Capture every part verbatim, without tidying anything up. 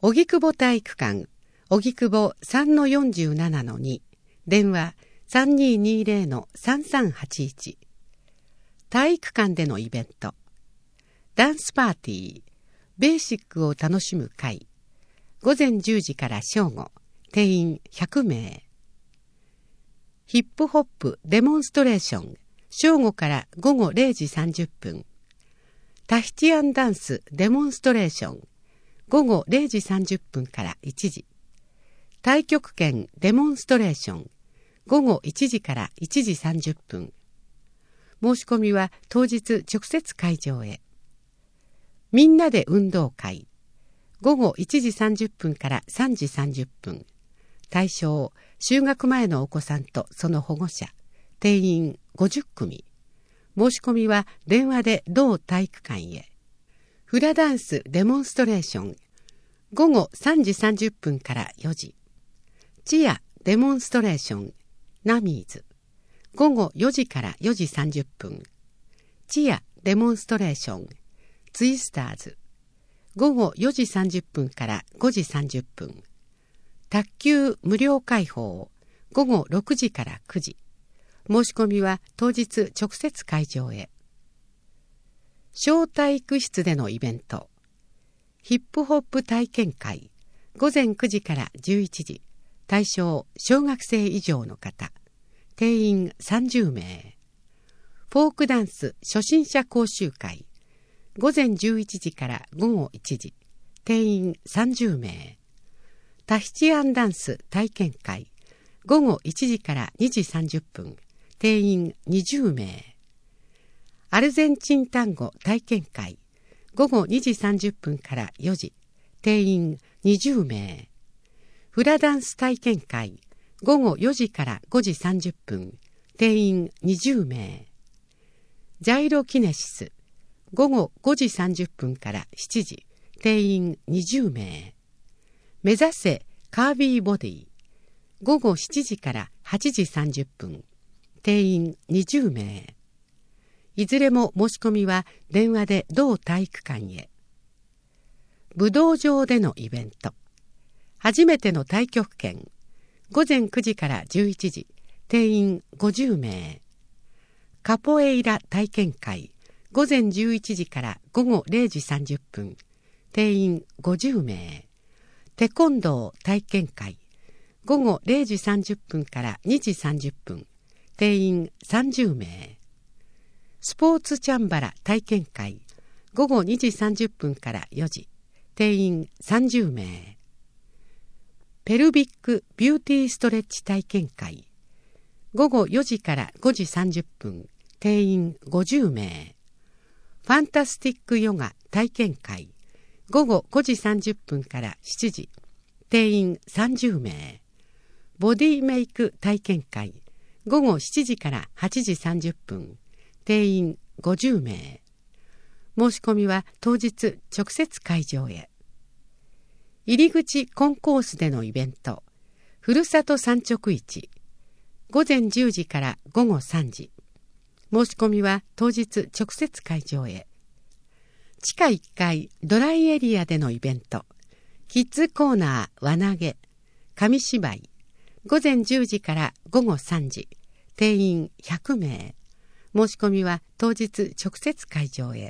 荻窪体育館、荻窪 さんのよんじゅうななのに、電話 さんにーにーぜろのさんさんはちいち。体育館でのイベント。ダンスパーティー、ベーシックを楽しむ会。午前じゅうじから正午、定員ひゃくめい。ヒップホップデモンストレーション、正午から午後れいじさんじゅっぷん。タヒチアンダンスデモンストレーション、午後れいじさんじゅっぷんからいちじ。太極拳デモンストレーション、午後いちじからいちじさんじゅっぷん。申し込みは当日直接会場へ。みんなで運動会、午後いちじさんじゅっぷんからさんじさんじゅっぷん。対象、就学前のお子さんとその保護者、定員ごじゅっくみ。申し込みは電話で同体育館へ。フラダンスデモンストレーション、午後さんじさんじゅっぷんからよじ。チアデモンストレーション、ナミーズ、午後よじからよじさんじゅっぷん。チアデモンストレーション、ツイスターズ、午後よじさんじゅっぷんからごじさんじゅっぷん。卓球無料開放、午後ろくじからくじ。申し込みは当日直接会場へ。小体育室でのイベント。ヒップホップ体験会、午前くじからじゅういちじ。対象、小学生以上の方。定員さんじゅうめい。フォークダンス初心者講習会、午前じゅういちじから午後いちじ。定員さんじゅうめい。タヒチアンダンス体験会、午後いちじからにじさんじゅっぷん。定員にじゅうめい。アルゼンチン単語体験会、午後にじさんじゅっぷんからよじ。定員にじゅうめい。フラダンス体験会、午後よじからごじさんじゅっぷん。定員にじゅうめい。ジャイロキネシス、午後ごじさんじゅっぷんからしちじ。定員にじゅうめい。目指せカービーボディ、午後しちじからはちじさんじゅっぷん。定員にじゅうめい。いずれも申し込みは電話で同体育館へ。武道場でのイベント。初めての太極拳、午前くじからじゅういちじ。定員ごじゅうめい。カポエイラ体験会、午前じゅういちじから午後れいじさんじゅっぷん。定員ごじゅうめい。テコンドー体験会、午後れいじさんじゅっぷんからにじさんじゅっぷん。定員さんじゅうめい。スポーツチャンバラ体験会、午後にじさんじゅっぷんからよじ。定員さんじゅうめい。ペルビックビューティーストレッチ体験会、午後よじからごじさんじゅっぷん。定員ごじゅうめい。ファンタスティックヨガ体験会、午後ごじさんじゅっぷんからしちじ。定員さんじゅうめい。ボディメイク体験会、午後しちじからはちじさんじゅっぷん。定員ごじゅうめい。申し込みは当日直接会場へ。入り口コンコースでのイベント。ふるさと産直市、午前じゅうじから午後さんじ。申し込みは当日直接会場へ。地下いっかいドライエリアでのイベント。キッズコーナー輪投げ、紙芝居、午前じゅうじから午後さんじ。定員ひゃくめい。申し込みは当日直接会場へ。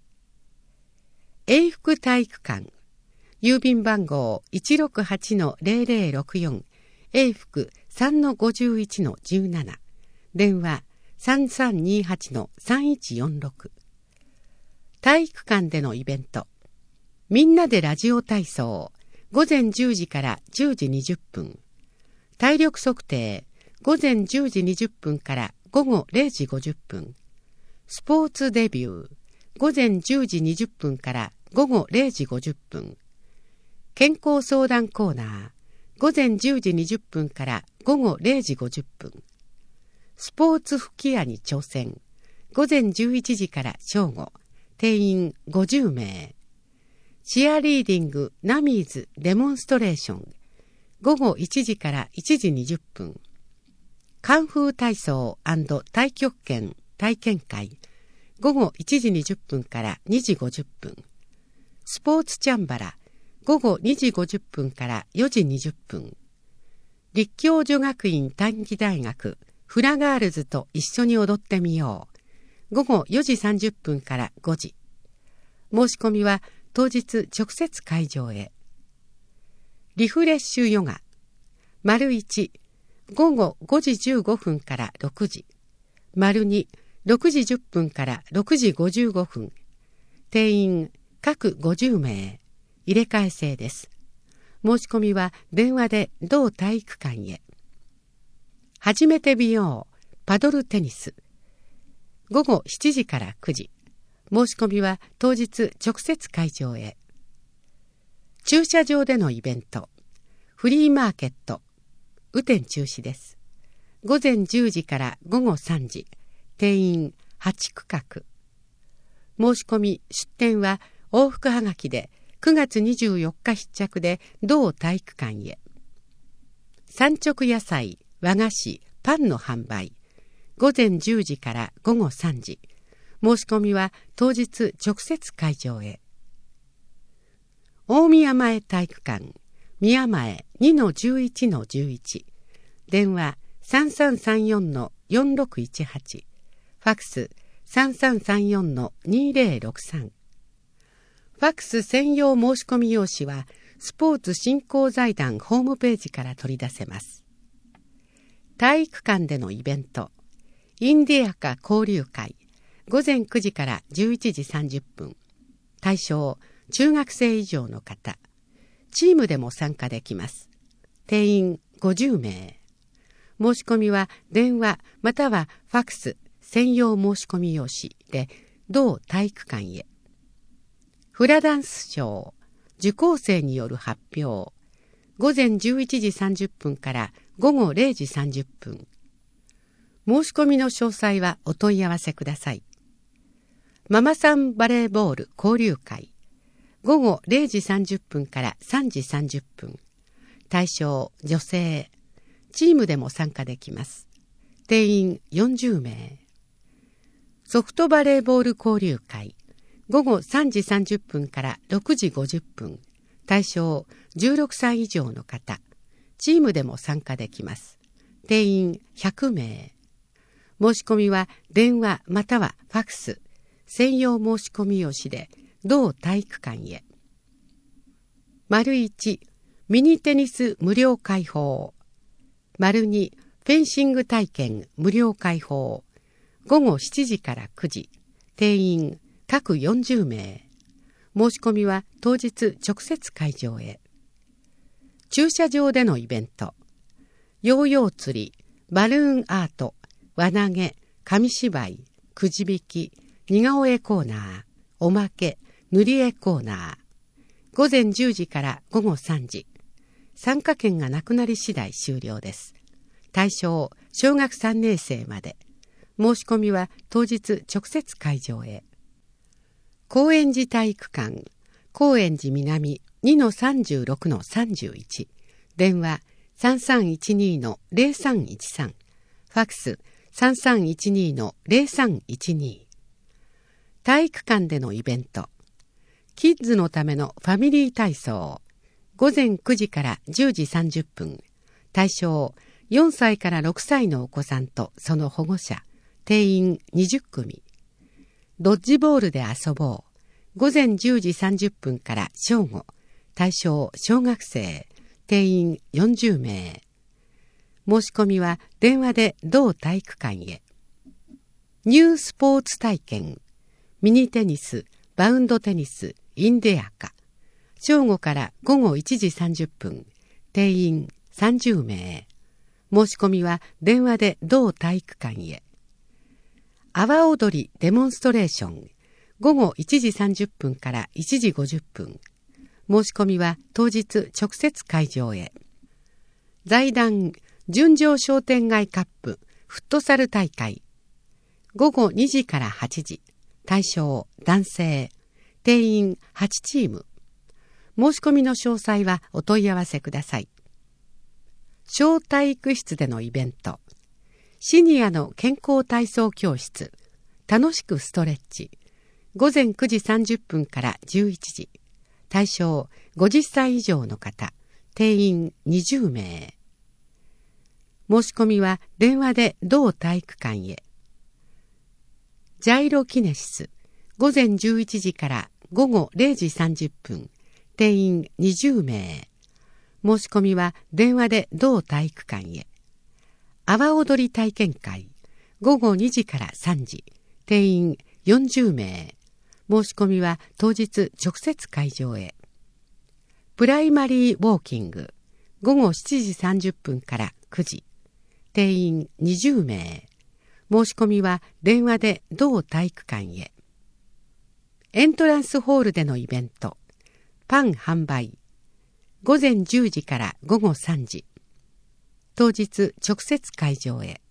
永福体育館、郵便番号 いちろくはちのぜろぜろろくよん、永福 さんのごじゅういちのじゅうなな。電話 さんさんにはちのさんいちよんろく。体育館でのイベント。みんなでラジオ体操、午前じゅうじからじゅうじにじゅっぷん。体力測定、午前じゅうじにじゅっぷんから午後れいじごじゅっぷん。スポーツデビュー、午前じゅうじにじゅっぷんから午後れいじごじゅっぷん。健康相談コーナー、午前じゅうじにじゅっぷんから午後れいじごじゅっぷん。スポーツ吹き矢に挑戦、午前じゅういちじから正午。定員ごじゅうめい。チアリーディングナミーズデモンストレーション、午後いちじからいちじにじゅっぷん。カンフー体操&太極拳体験会、午後いちじにじゅっぷんからにじごじゅっぷん。スポーツチャンバラ、午ごごにじごじゅっぷんからよじにじゅっぷん。立教女学院短期大学フラガールズと一緒に踊ってみよう。ごごよじさんじゅっぷんからごじ。申し込みは当日直接会場へ。リフレッシュヨガ。丸いち、ごごごじじゅうごふんからろくじ。丸に、ろくじじゅっぷんからろくじごじゅうごふん。定員各ごじゅうめい。入れ替え制です。申し込みは電話で同体育館へ。初めて美容、パドルテニス。ごごしちじからくじ。申し込みは当日直接会場へ。駐車場でのイベント。フリーマーケット。雨天中止です。ごぜんじゅうじからごごさんじ。定員はちくかく。申し込み、出店は往復はがきでくがつにじゅうよっか必着で同体育館へ。産直野菜、和菓子、パンの販売。ごぜんじゅうじからごごさんじ。申し込みは当日直接会場へ。大宮前体育館、宮前 にのじゅういちのじゅういち。電話さんさんさんよんのよんろくいちはち。ファクスさんさんさんよんのにぜろろくさん。ファクス専用申し込み用紙はスポーツ振興財団ホームページから取り出せます。体育館でのイベント。インディアカ交流会。ごぜんくじからじゅういちじさんじゅっぷん。対象、中学生以上の方。チームでも参加できます。定員ごじゅうめい。申し込みは電話またはファクス専用申し込み用紙で同体育館へ。フラダンスショー、受講生による発表。ごぜんじゅういちじさんじゅっぷんからごごれいじさんじゅっぷん。申し込みの詳細はお問い合わせください。ママさんバレーボール交流会。ごごれいじさんじゅっぷんからさんじさんじゅっぷん。対象、女性。チームでも参加できます。定員よんじゅうめい。ソフトバレーボール交流会。ごごさんじさんじゅっぷんからろくじごじゅっぷん。対象、じゅうろくさい以上の方。チームでも参加できます。定員ひゃくめい。申し込みは電話またはファクス。専用申し込み用紙で同体育館へ。丸いち、ミニテニス無料開放。丸に、フェンシング体験無料開放。ごごしちじからくじ。定員各よんじゅうめい。申し込みは当日直接会場へ。駐車場でのイベント。ヨーヨー釣り、バルーンアート、輪投げ、紙芝居、くじ引き、似顔絵コーナー、おまけ、塗り絵コーナー。ごぜんじゅうじからごごさんじ。参加券がなくなり次第終了です。対象、小学さんねんせいまで。申し込みは当日直接会場へ。高円寺体育館、高円寺南 にのさんじゅうろくのさんじゅういち。電話さんさんいちにのぜろさんいちさん。ファクスさんさんいちにのぜろさんいちに。体育館でのイベント。キッズのためのファミリー体操。ごぜんくじからじゅうじさんじゅっぷん。対象、よんさいからろくさいのお子さんとその保護者。定員にじゅっくみ。ドッジボールで遊ぼう。ごぜんじゅうじさんじゅっぷんから正午。対象、小学生。定員よんじゅうめい。申し込みは電話で同体育館へ。ニュースポーツ体験。ミニテニス、バウンドテニス、インディアカ。正午からごごいちじさんじゅっぷん。定員さんじゅうめい。申し込みは電話で同体育館へ。阿波踊りデモンストレーション。ごごいちじさんじゅっぷんからいちじごじゅっぷん。申し込みは当日直接会場へ。財団純情商店街カップフットサル大会。ごごにじからはちじ。対象男性。定員はちチーム。申し込みの詳細はお問い合わせください。小体育室でのイベント。シニアの健康体操教室。楽しくストレッチ。ごぜんくじさんじゅっぷんからじゅういちじ。 対象ごじゅっさい以上の方、定員にじゅうめい。申し込みは電話で同体育館へ。ジャイロキネシス、午前じゅういちじから午後れいじさんじゅっぷん、定員にじゅうめい。申し込みは電話で同体育館へ。阿波踊り体験会、午後にじからさんじ、定員よんじゅうめい。申し込みは当日直接会場へ。プライマリーウォーキング、午後しちじさんじゅっぷんからくじ、定員にじゅうめい。申し込みは電話で同体育館へ。エントランスホールでのイベント、パン販売、午前じゅうじから午後さんじ、当日直接会場へ。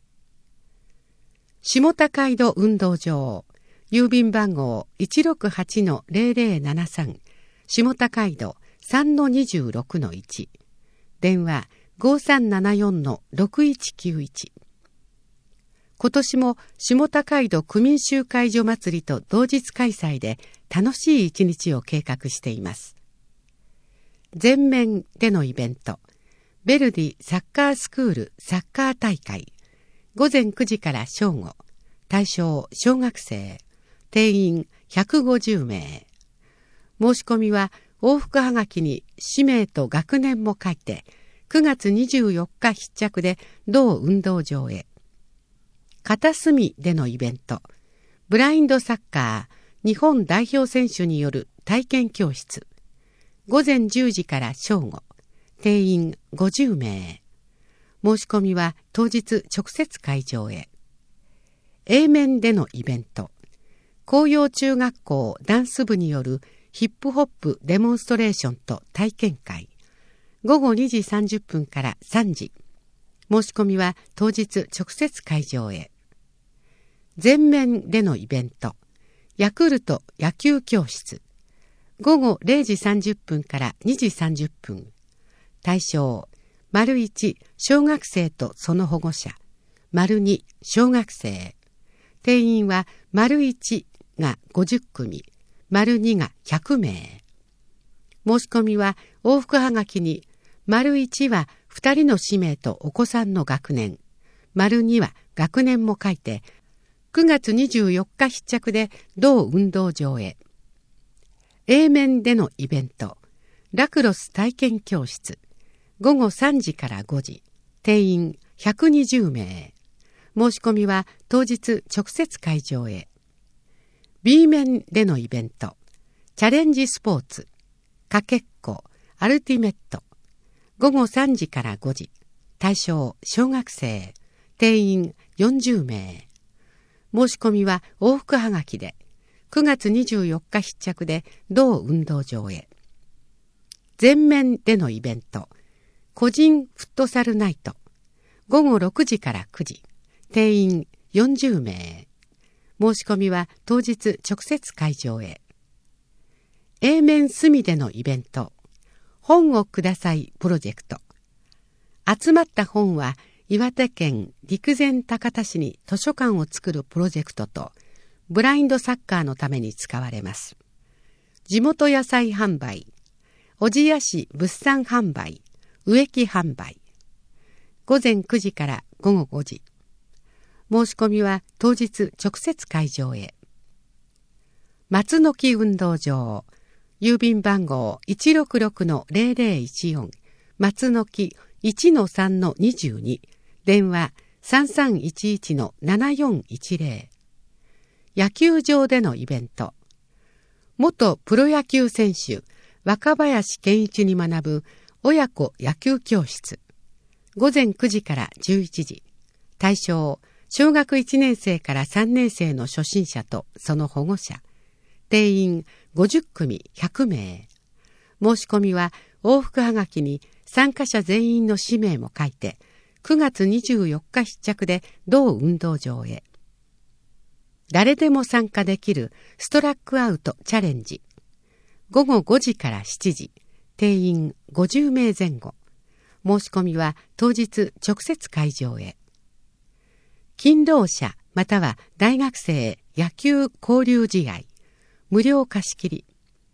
下高井戸運動場、郵便番号 いちろくはちのゼロゼロななさん、下高井戸 さんのにじゅうろくのいち、電話 ごさんななよんのろくいちきゅういち。今年も下高井戸区民集会所祭りと同日開催で楽しい一日を計画しています。全面でのイベント、ベルディサッカースクールサッカー大会、午前くじから正午、対象小学生、定員ひゃくごじゅうめい。申し込みは往復はがきに氏名と学年も書いて、くがつにじゅうよっか必着で同運動場へ。片隅でのイベント、ブラインドサッカー日本代表選手による体験教室、午前じゅうじから正午、定員ごじゅうめい。申し込みは当日直接会場へ。A 面でのイベント、紅葉中学校ダンス部によるヒップホップデモンストレーションと体験会、午後にじさんじゅっぷんからさんじ、申し込みは当日直接会場へ。全面でのイベント、ヤクルト野球教室、午後れいじさんじゅっぷんからにじさんじゅっぷん、対象丸いち小学生とその保護者、丸に小学生、定員は丸いちがごじゅっくみ、丸にがひゃくめい。申し込みは往復はがきに丸いちはふたりの氏名とお子さんの学年、丸には学年も書いて、くがつにじゅうよっか必着で同運動場へ。A 面でのイベント、ラクロス体験教室、午後さんじからごじ、定員ひゃくにじゅうめい。申し込みは当日直接会場へ。B 面でのイベント、チャレンジスポーツ、かけっこ、アルティメット、午後さんじからごじ、対象小学生、定員よんじゅうめい。申し込みは往復はがきで、くがつにじゅうよっか必着で同運動場へ。全面でのイベント、個人フットサルナイト、午後ろくじからくじ、定員よんじゅうめい。申し込みは当日直接会場へ。A 面隅でのイベント、本をくださいプロジェクト。集まった本は岩手県陸前高田市に図書館を作るプロジェクトとブラインドサッカーのために使われます。地元野菜販売、小千谷市物産販売、植木販売、午前くじから午後ごじ。申し込みは当日直接会場へ。松の木運動場、郵便番号 いちろくろくのゼロゼロいちよん、松の木 いちのさんのにじゅうに、電話 さんさんいちいちのななよんいちゼロ。野球場でのイベント、元プロ野球選手若林健一に学ぶ親子野球教室、午前くじからじゅういちじ、対象小学いちねんせいからさんねんせいの初心者とその保護者、定員ごじゅっくみひゃくめい。申し込みは往復はがきに参加者全員の氏名も書いて、くがつにじゅうよっか必着で同運動場へ。誰でも参加できるストラックアウトチャレンジ、午後ごじからしちじ、定員ごじゅうめいぜん後。申し込みは当日直接会場へ。勤労者または大学生野球交流試合、無料貸し切り、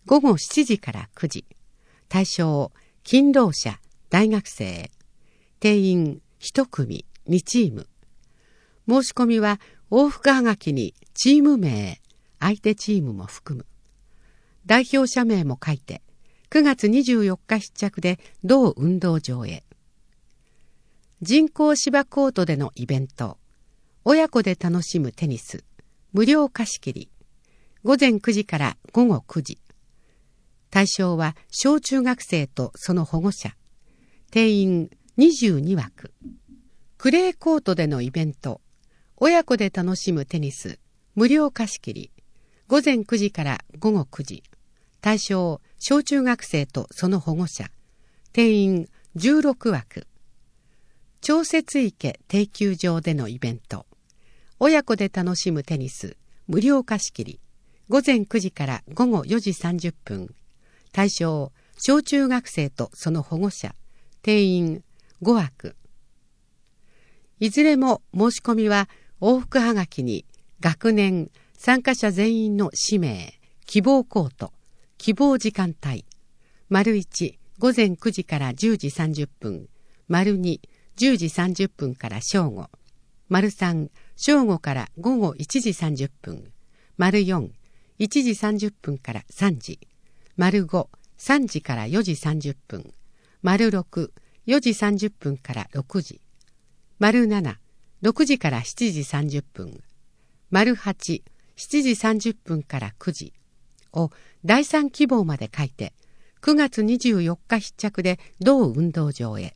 ごごしちじからくじ。対象、勤労者、大学生。定員いち組、にチーム。申し込みは往復はがきにチーム名、相手チームも含む。代表者名も書いて、くがつにじゅうよっか必着で同運動場へ。人工芝コートでのイベント。親子で楽しむテニス。無料貸し切り。ごぜんくじからごごくじ。対象は小中学生とその保護者。定員にじゅうにわく。クレーコートでのイベント。親子で楽しむテニス。無料貸し切り。ごぜんくじからごごくじ。対象、小中学生とその保護者。定員じゅうろくわく。調節池定休場でのイベント。親子で楽しむテニス。無料貸し切り。ごぜんくじからごごよじさんじゅっぷん。対象、小中学生とその保護者。定員ごわく。いずれも申し込みは往復はがきに学年、参加者全員の氏名、希望コート、希望時間帯。丸いち、ごぜんくじからじゅうじさんじゅっぷん。丸に、じゅうじさんじゅっぷんから正午。丸さん、正午からごごいちじさんじゅっぷん。丸よん、いちじさんじゅっぷんからさんじ。丸ご、さんじからよじさんじゅっぷん。丸ろく、よじさんじゅっぷんからろくじ。丸なな、ろくじからしちじさんじゅっぷん。丸はち、しちじさんじゅっぷんからくじをだいさん希望まで書いて、くがつにじゅうよっか必着で同運動場へ。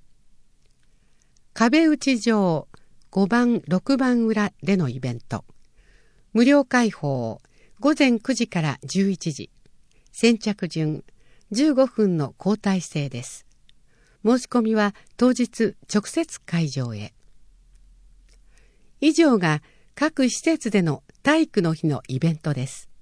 壁打ち場ごばん、ろくばん裏でのイベント。無料開放、ごぜんくじからじゅういちじ。先着順、じゅうごふんの交代制です。申し込みは当日直接会場へ。以上が各施設での体育の日のイベントです。